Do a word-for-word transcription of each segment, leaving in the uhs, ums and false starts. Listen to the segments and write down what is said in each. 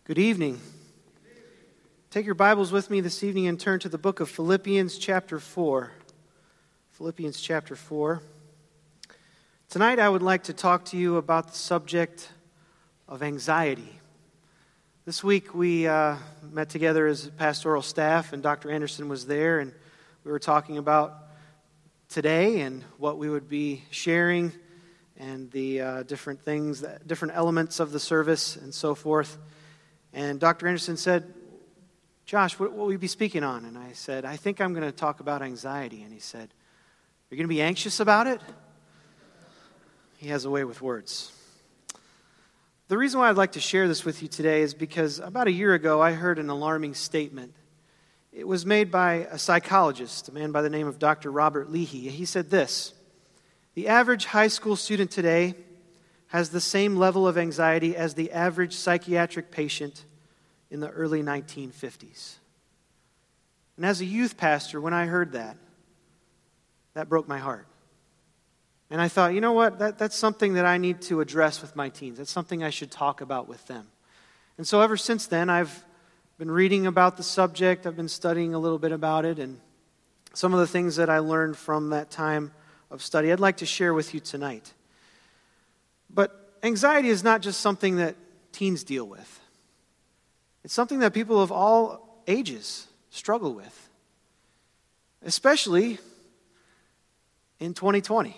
Good evening. Take your Bibles with me this evening and turn to the book of Philippians chapter four. Philippians chapter four. Tonight I would like to talk to you about the subject of anxiety. This week we uh, met together as a pastoral staff, and Doctor Anderson was there, and we were talking about today and what we would be sharing and the uh, different things, that, different elements of the service and so forth. And Doctor Anderson said, "Josh, what will we be speaking on?" And I said, "I think I'm going to talk about anxiety." And he said, "You're going to be anxious about it?" He has a way with words. The reason why I'd like to share this with you today is because about a year ago I heard an alarming statement. It was made by a psychologist, a man by the name of Doctor Robert Leahy. He said this: "The average high school student today has the same level of anxiety as the average psychiatric patient in the early nineteen fifties. And as a youth pastor, when I heard that, that broke my heart. And I thought, you know what, that, that's something that I need to address with my teens. That's something I should talk about with them. And so ever since then, I've been reading about the subject. I've been studying a little bit about it, and some of the things that I learned from that time of study I'd like to share with you tonight. But anxiety is not just something that teens deal with. It's something that people of all ages struggle with, especially in twenty twenty.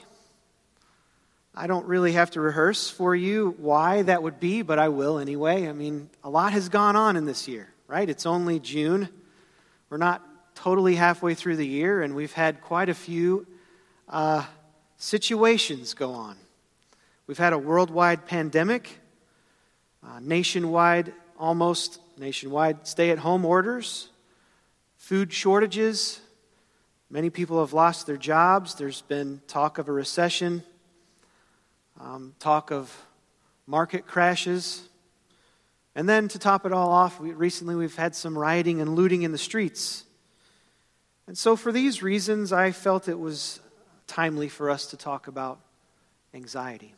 I don't really have to rehearse for you why that would be, but I will anyway. I mean, a lot has gone on in this year, right? It's only June. We're not totally halfway through the year, and we've had quite a few uh, situations go on. We've had a worldwide pandemic, uh, nationwide, almost nationwide stay-at-home orders, food shortages. Many people have lost their jobs. There's been talk of a recession, um, talk of market crashes. And then to top it all off, we, recently we've had some rioting and looting in the streets. And so for these reasons, I felt it was timely for us to talk about anxiety.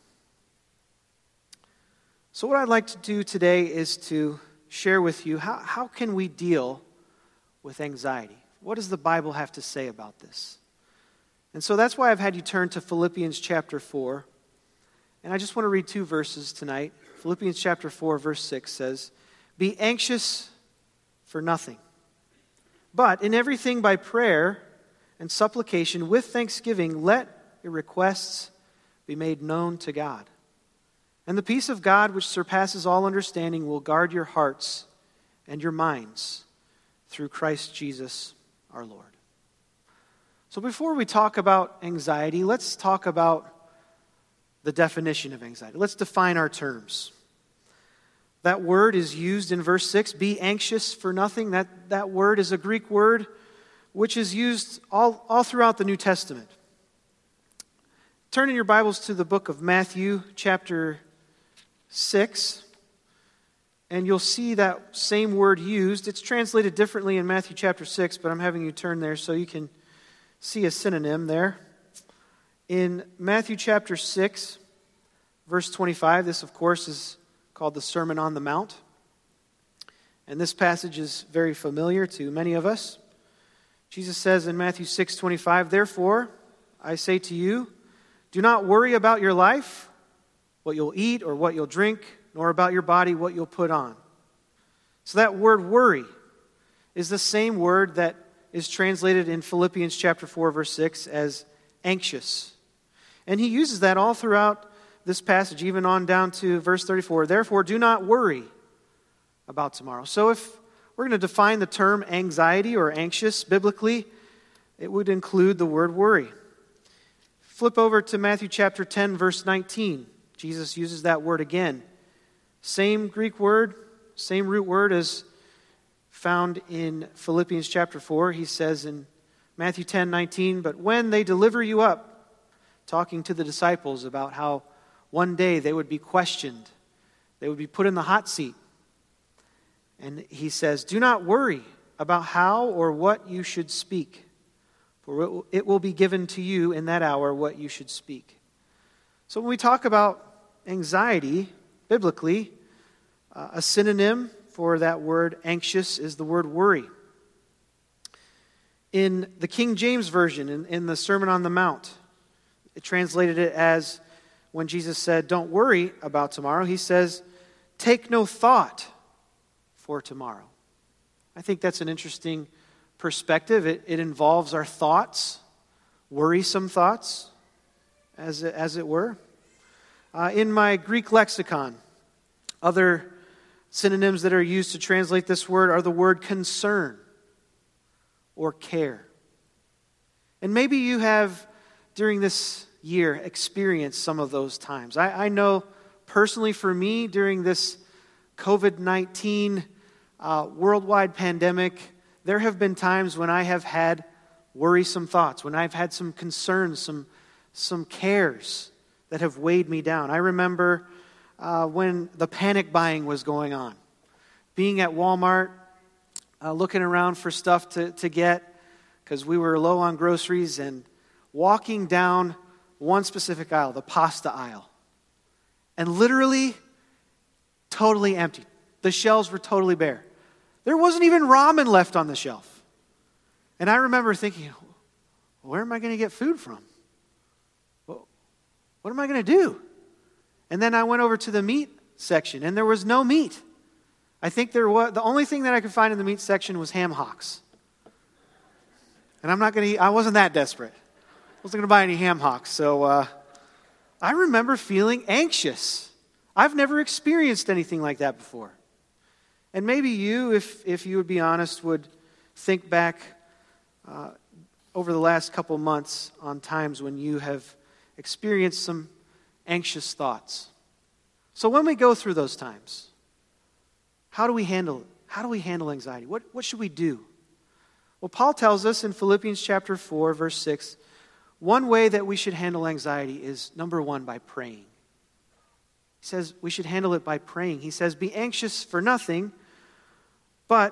So what I'd like to do today is to share with you how, how can we deal with anxiety? What does the Bible have to say about this? And so that's why I've had you turn to Philippians chapter four. And I just want to read two verses tonight. Philippians chapter four, verse six says, "Be anxious for nothing, but in everything by prayer and supplication with thanksgiving, let your requests be made known to God. And the peace of God, which surpasses all understanding, will guard your hearts and your minds through Christ Jesus our Lord." So before we talk about anxiety, let's talk about the definition of anxiety. Let's define our terms. That word is used in verse six, "Be anxious for nothing." That, that word is a Greek word which is used all, all throughout the New Testament. Turn in your Bibles to the book of Matthew, chapter six, and you'll see that same word used. It's translated differently in Matthew chapter six, but I'm having you turn there so you can see a synonym there. In Matthew chapter six, verse twenty-five, this of course is called the Sermon on the Mount. And this passage is very familiar to many of us. Jesus says in Matthew six twenty-five, "Therefore, I say to you, do not worry about your life, what you'll eat or what you'll drink, nor about your body, what you'll put on." So that word worry is the same word that is translated in Philippians chapter four, verse six as anxious. And he uses that all throughout this passage, even on down to verse thirty-four. "Therefore, do not worry about tomorrow." So if we're going to define the term anxiety or anxious biblically, it would include the word worry. Flip over to Matthew chapter ten, verse nineteen. Jesus uses that word again. Same Greek word, same root word as found in Philippians chapter four. He says in Matthew ten nineteen, "But when they deliver you up," talking to the disciples about how one day they would be questioned, they would be put in the hot seat. And he says, "Do not worry about how or what you should speak, for it will be given to you in that hour what you should speak." So when we talk about anxiety, biblically, uh, a synonym for that word anxious is the word worry. In the King James Version, in, in the Sermon on the Mount, it translated it as, when Jesus said, don't worry about tomorrow, he says, take no thought for tomorrow. I think that's an interesting perspective. It, it involves our thoughts, worrisome thoughts, as it, as it were. Uh, in my Greek lexicon, other synonyms that are used to translate this word are the word concern or care. And maybe you have, during this year, experienced some of those times. I, I know personally for me, during this covid nineteen uh, worldwide pandemic, there have been times when I have had worrisome thoughts, when I've had some concerns, some, some cares that have weighed me down. I remember uh, when the panic buying was going on, being at Walmart, uh, looking around for stuff to, to get, because we were low on groceries, and walking down one specific aisle, the pasta aisle, and literally totally empty. The shelves were totally bare. There wasn't even ramen left on the shelf. And I remember thinking, where am I going to get food from? Well, what am I going to do? And then I went over to the meat section, and there was no meat. I think there was, the only thing that I could find in the meat section was ham hocks. And I'm not going to eat, I wasn't that desperate. I wasn't going to buy any ham hocks. So uh, I remember feeling anxious. I've never experienced anything like that before. And maybe you, if, if you would be honest, would think back uh, over the last couple months on times when you have experienced some anxious thoughts. So when we go through those times, how do we handle it? How do we handle anxiety? What, what should we do? Well, Paul tells us in Philippians chapter four, verse six, one way that we should handle anxiety is, number one, by praying. He says we should handle it by praying. He says, be anxious for nothing, but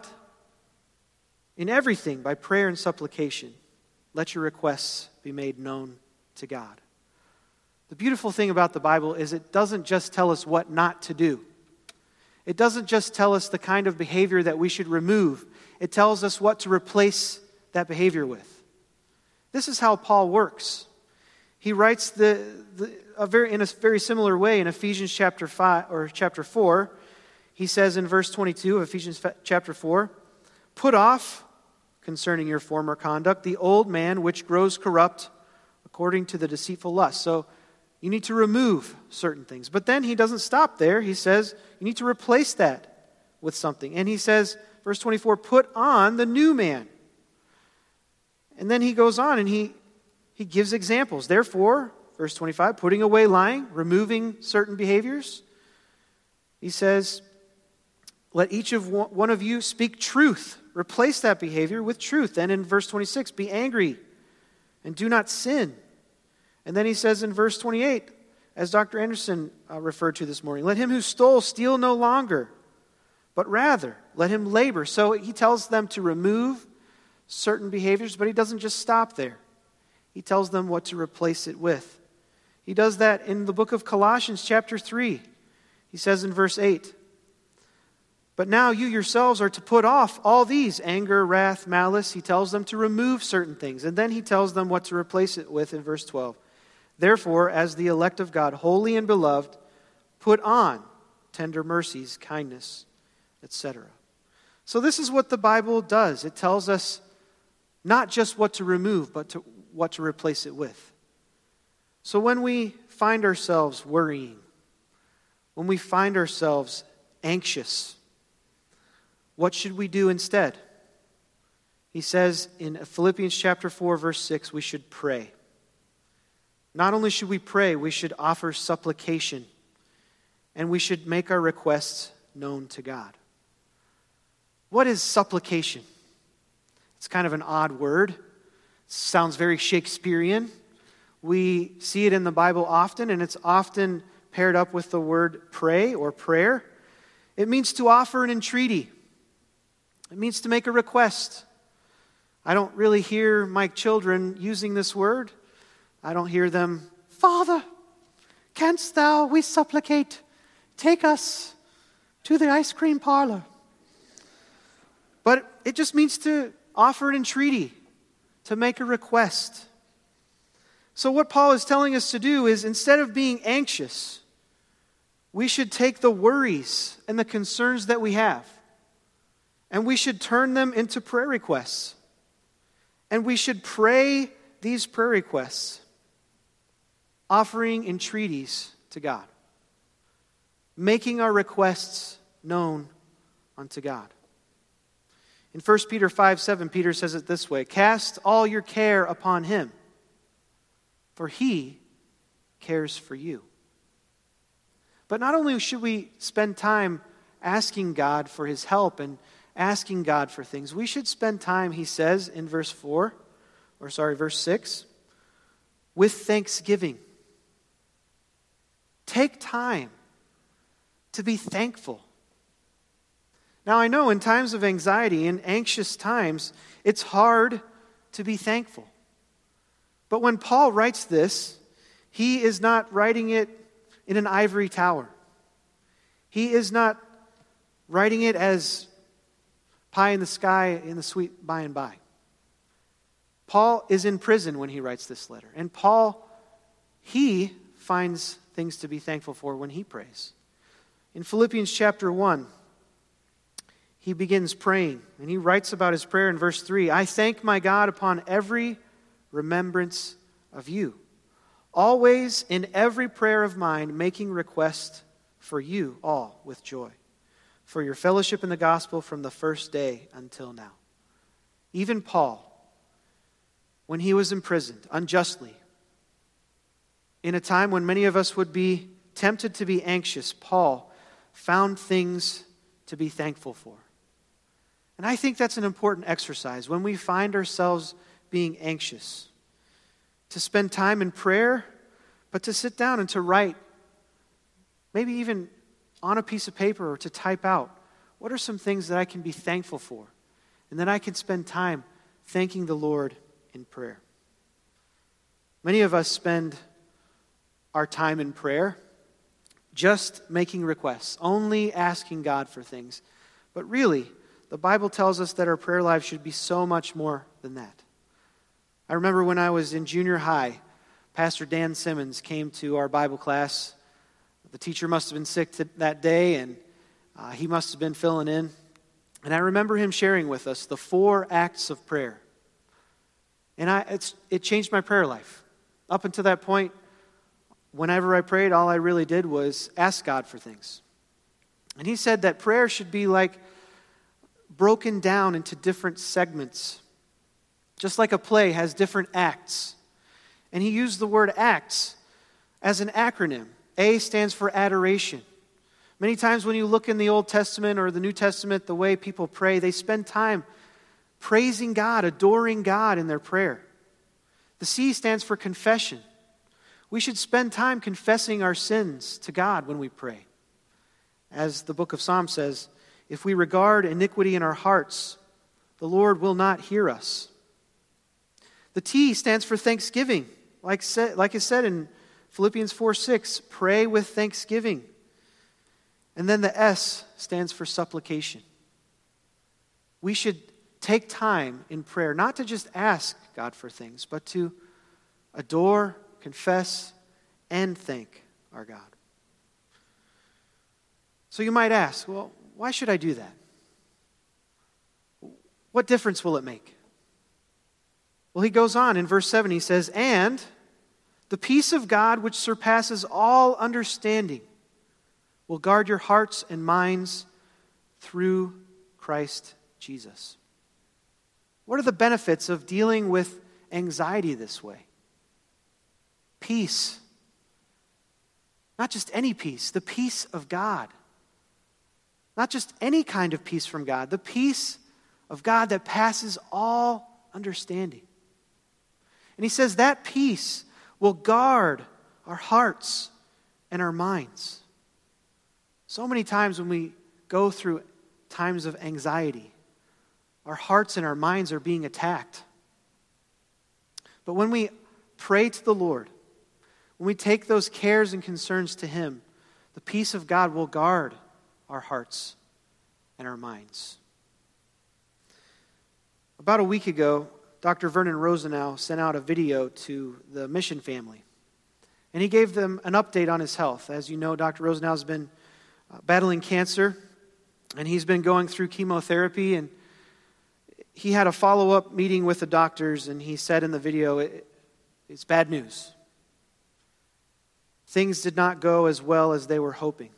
in everything, by prayer and supplication, let your requests be made known to God. The beautiful thing about the Bible is it doesn't just tell us what not to do. It doesn't just tell us the kind of behavior that we should remove. It tells us what to replace that behavior with. This is how Paul works. He writes the, the a very in a very similar way in Ephesians chapter five or chapter four. He says in verse twenty-two of Ephesians chapter four, "Put off concerning your former conduct the old man which grows corrupt according to the deceitful lust." So you need to remove certain things. But then he doesn't stop there. He says you need to replace that with something. And he says, verse twenty-four, "Put on the new man." And then he goes on and he, he gives examples. Therefore, verse twenty-five, putting away lying, removing certain behaviors. He says, let each of one of you speak truth. Replace that behavior with truth. Then in verse twenty-six, be angry and do not sin. And then he says in verse twenty-eight, as Doctor Anderson uh, referred to this morning, let him who stole steal no longer, but rather let him labor. So he tells them to remove certain behaviors, but he doesn't just stop there. He tells them what to replace it with. He does that in the book of Colossians chapter three. He says in verse eight, but now you yourselves are to put off all these, anger, wrath, malice. He tells them to remove certain things. And then he tells them what to replace it with in verse twelve. Therefore, as the elect of God, holy and beloved, put on tender mercies, kindness, et cetera. So this is what the Bible does. It tells us not just what to remove, but to, what to replace it with. So when we find ourselves worrying, when we find ourselves anxious, what should we do instead? He says in Philippians chapter four, verse six, we should pray. Not only should we pray, we should offer supplication, and we should make our requests known to God. What is supplication? It's kind of an odd word. It sounds very Shakespearean. We see it in the Bible often, and it's often paired up with the word pray or prayer. It means to offer an entreaty. It means to make a request. I don't really hear my children using this word. I don't hear them, Father, canst thou, we supplicate, take us to the ice cream parlor. But it just means to offer an entreaty, to make a request. So what Paul is telling us to do is, instead of being anxious, we should take the worries and the concerns that we have, and we should turn them into prayer requests. And we should pray these prayer requests, offering entreaties to God, making our requests known unto God. In First Peter five seven, Peter says it this way: "Cast all your care upon him, for he cares for you." But not only should we spend time asking God for his help and asking God for things, we should spend time, he says in verse four, or sorry, verse six, with thanksgiving. Take time to be thankful. Now, I know in times of anxiety, in anxious times, it's hard to be thankful. But when Paul writes this, he is not writing it in an ivory tower. He is not writing it as pie in the sky in the sweet by and by. Paul is in prison when he writes this letter. And Paul, he finds things to be thankful for when he prays. In Philippians chapter one, he begins praying, and he writes about his prayer in verse three. "I thank my God upon every remembrance of you, always in every prayer of mine, making request for you all with joy, for your fellowship in the gospel from the first day until now." Even Paul, when he was imprisoned unjustly, in a time when many of us would be tempted to be anxious, Paul found things to be thankful for. And I think that's an important exercise when we find ourselves being anxious, to spend time in prayer, but to sit down and to write, maybe even on a piece of paper, or to type out, what are some things that I can be thankful for? And then I can spend time thanking the Lord in prayer. Many of us spend our time in prayer just making requests, only asking God for things. But really, the Bible tells us that our prayer life should be so much more than that. I remember when I was in junior high, Pastor Dan Simmons came to our Bible class. The teacher must have been sick that day, and uh, he must have been filling in. And I remember him sharing with us the four acts of prayer. And I, it's, it changed my prayer life. Up until that point, whenever I prayed, all I really did was ask God for things. And he said that prayer should be like broken down into different segments, just like a play has different acts. And he used the word acts as an acronym. A stands for adoration. Many times when you look in the Old Testament or the New Testament, the way people pray, they spend time praising God, adoring God in their prayer. The C stands for confession. We should spend time confessing our sins to God when we pray. As the book of Psalms says, if we regard iniquity in our hearts, the Lord will not hear us. The T stands for thanksgiving. Like, like I said in Philippians four six, pray with thanksgiving. And then the S stands for supplication. We should take time in prayer, not to just ask God for things, but to adore, confess, and thank our God. So you might ask, well, why should I do that? What difference will it make? Well, he goes on in verse seven, he says, "And the peace of God which surpasses all understanding will guard your hearts and minds through Christ Jesus." What are the benefits of dealing with anxiety this way? Peace. Not just any peace, the peace of God. Not just any kind of peace from God, the peace of God that passes all understanding. And he says that peace will guard our hearts and our minds. So many times when we go through times of anxiety, our hearts and our minds are being attacked. But when we pray to the Lord, when we take those cares and concerns to Him, the peace of God will guard our hearts and our minds. About a week ago, Doctor Vernon Rosenau sent out a video to the mission family. And he gave them an update on his health. As you know, Doctor Rosenau has been uh, battling cancer, and he's been going through chemotherapy. And he had a follow-up meeting with the doctors, and he said in the video, it, it's bad news. Things did not go as well as they were hoping.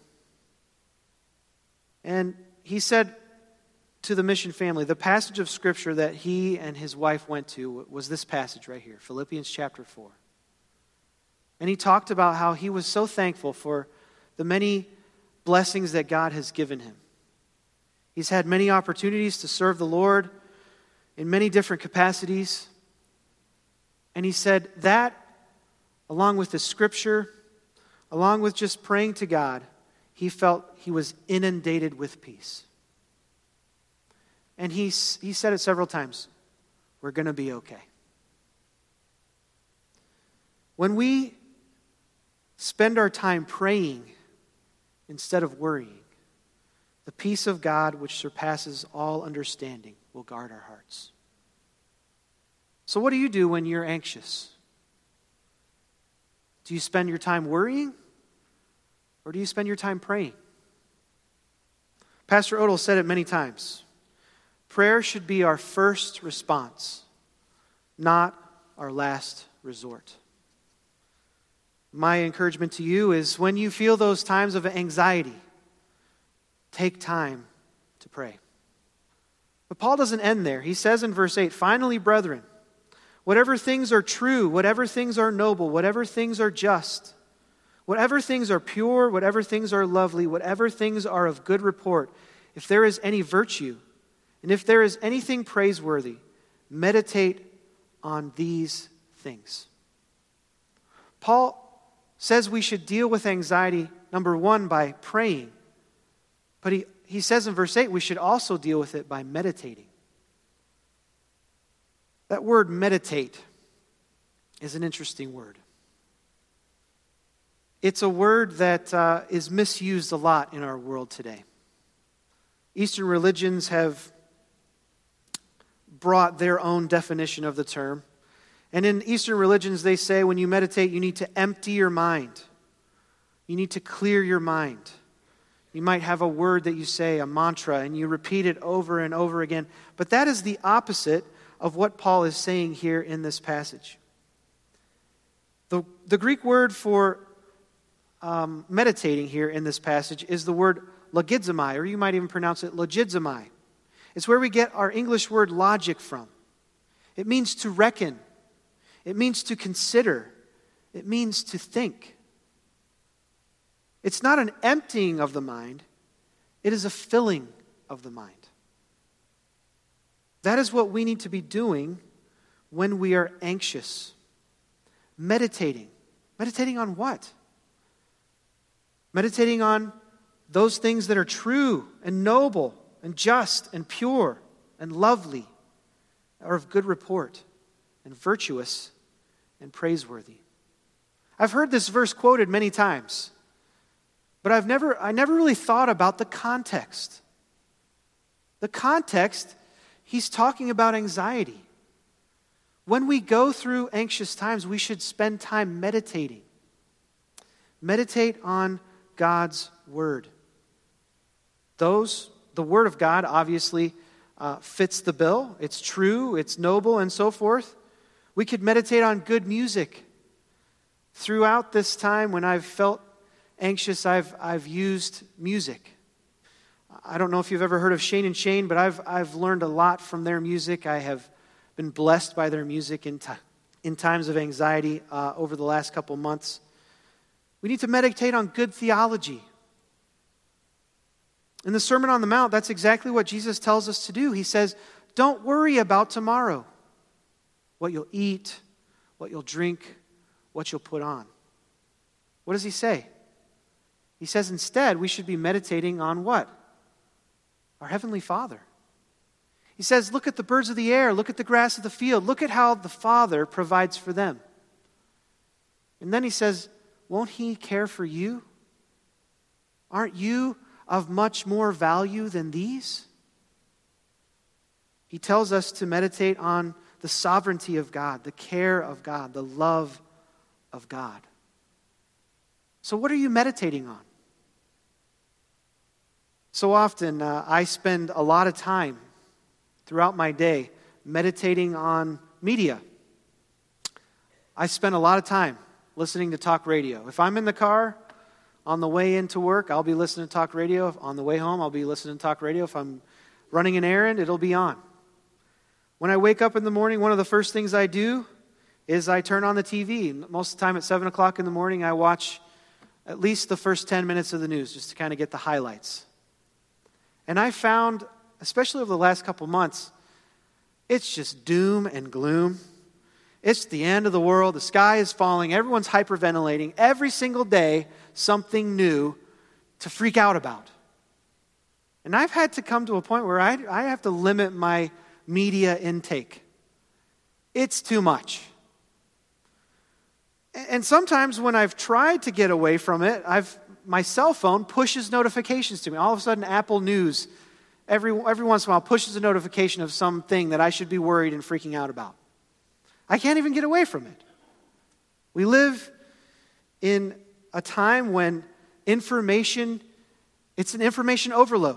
And he said to the mission family, the passage of Scripture that he and his wife went to was this passage right here, Philippians chapter four. And he talked about how he was so thankful for the many blessings that God has given him. He's had many opportunities to serve the Lord in many different capacities. And he said that, along with the Scripture, along with just praying to God, he felt he was inundated with peace. And he, he said it several times, we're going to be okay. When we spend our time praying instead of worrying, the peace of God, which surpasses all understanding, will guard our hearts. So what do you do when you're anxious? Do you spend your time worrying? Or do you spend your time praying? Pastor Odell said it many times. Prayer should be our first response, not our last resort. My encouragement to you is when you feel those times of anxiety, take time to pray. But Paul doesn't end there. He says in verse eight, finally, brethren, whatever things are true, whatever things are noble, whatever things are just, whatever things are pure, whatever things are lovely, whatever things are of good report, if there is any virtue, and if there is anything praiseworthy, meditate on these things. Paul says we should deal with anxiety, number one, by praying. But he, he says in verse eight, we should also deal with it by meditating. That word meditate is an interesting word. It's a word that uh, is misused a lot in our world today. Eastern religions have brought their own definition of the term. And in Eastern religions, they say when you meditate, you need to empty your mind. You need to clear your mind. You might have a word that you say, a mantra, and you repeat it over and over again. But that is the opposite of what Paul is saying here in this passage. The, the Greek word for um, meditating here in this passage is the word logizomai, or you might even pronounce it logizomai. It's where we get our English word logic from. It means to reckon. It means to consider. It means to think. It's not an emptying of the mind. It is a filling of the mind. That is what we need to be doing when we are anxious. Meditating. Meditating on what? Meditating on those things that are true and noble and just and pure and lovely, are of good report and virtuous and praiseworthy. I've heard this verse quoted many times, but I've never, I never really thought about the context. The context, he's talking about anxiety. When we go through anxious times, we should spend time meditating. Meditate on God's Word. Those, the Word of God obviously uh, fits the bill. It's true, it's noble, and so forth. We could meditate on good music. Throughout this time when I've felt anxious, I've I've used music. I don't know if you've ever heard of Shane and Shane, but I've I've learned a lot from their music. I have been blessed by their music in, t- in times of anxiety uh, over the last couple months. We need to meditate on good theology. In the Sermon on the Mount, that's exactly what Jesus tells us to do. He says, don't worry about tomorrow, what you'll eat, what you'll drink, what you'll put on. What does he say? He says instead we should be meditating on what? Our Heavenly Father. He says, look at the birds of the air, look at the grass of the field, look at how the Father provides for them. And then he says, won't he care for you? Aren't you of much more value than these? He tells us to meditate on the sovereignty of God, the care of God, the love of God. So what are you meditating on? So often uh, I spend a lot of time throughout my day meditating on media. I spend a lot of time listening to talk radio. If I'm in the car on the way into work, I'll be listening to talk radio. On the way home, I'll be listening to talk radio. If I'm running an errand, it'll be on. When I wake up in the morning, one of the first things I do is I turn on the T V. Most of the time at seven o'clock in the morning, I watch at least the first ten minutes of the news just to kind of get the highlights. And I found, especially over the last couple months, it's just doom and gloom. It's the end of the world. The sky is falling. Everyone's hyperventilating. Every single day, something new to freak out about. And I've had to come to a point where I, I have to limit my media intake. It's too much. And sometimes when I've tried to get away from it, I've my cell phone pushes notifications to me. All of a sudden, Apple News, every, every once in a while, pushes a notification of something that I should be worried and freaking out about. I can't even get away from it. We live in a time when information, it's an information overload.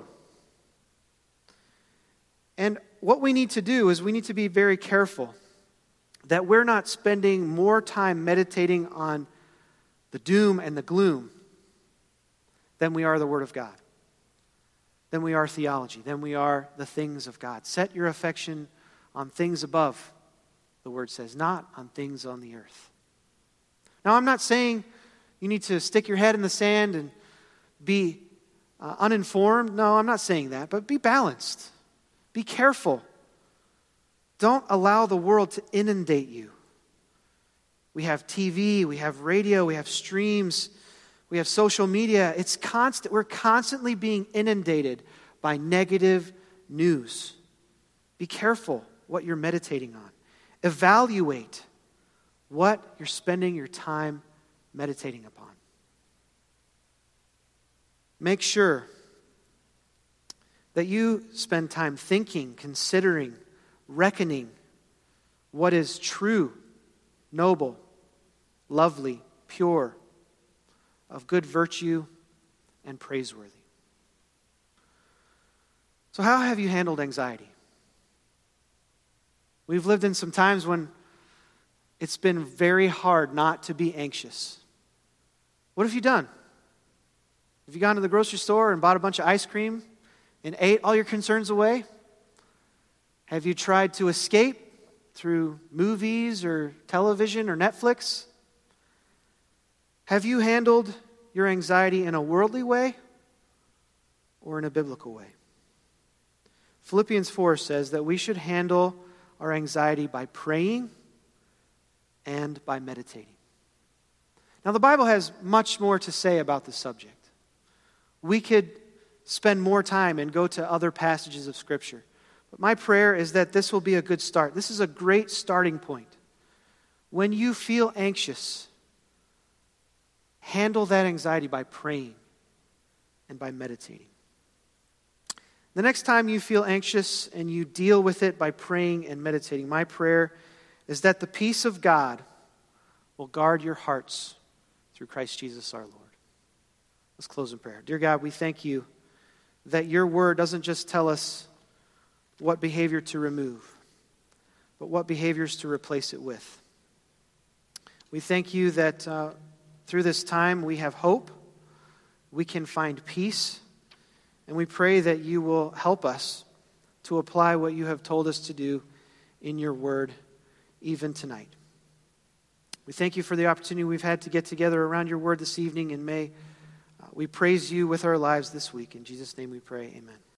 And what we need to do is we need to be very careful that we're not spending more time meditating on the doom and the gloom than we are the Word of God, than we are theology, than we are the things of God. Set your affection on things above, the Word says, not on things on the earth. Now, I'm not saying you need to stick your head in the sand and be uh, uninformed. No, I'm not saying that, but be balanced. Be careful. Don't allow the world to inundate you. We have T V, we have radio, we have streams, we have social media. It's constant. We're constantly being inundated by negative news. Be careful what you're meditating on. Evaluate what you're spending your time meditating upon. Make sure that you spend time thinking, considering, reckoning what is true, noble, lovely, pure, of good virtue, and praiseworthy. So how have you handled anxiety? We've lived in some times when it's been very hard not to be anxious. What have you done? Have you gone to the grocery store and bought a bunch of ice cream and ate all your concerns away? Have you tried to escape through movies or television or Netflix? Have you handled your anxiety in a worldly way or in a biblical way? Philippians four says that we should handle our anxiety by praying and by meditating. Now, the Bible has much more to say about this subject. We could spend more time and go to other passages of Scripture. But my prayer is that this will be a good start. This is a great starting point. When you feel anxious, handle that anxiety by praying and by meditating. The next time you feel anxious and you deal with it by praying and meditating, my prayer is that the peace of God will guard your hearts through Christ Jesus our Lord. Let's close in prayer. Dear God, we thank you that your word doesn't just tell us what behavior to remove, but what behaviors to replace it with. We thank you that uh, through this time we have hope, we can find peace, and we pray that you will help us to apply what you have told us to do in your word even tonight. We thank you for the opportunity we've had to get together around your word this evening, and may uh, we praise you with our lives this week. In Jesus' name we pray, amen.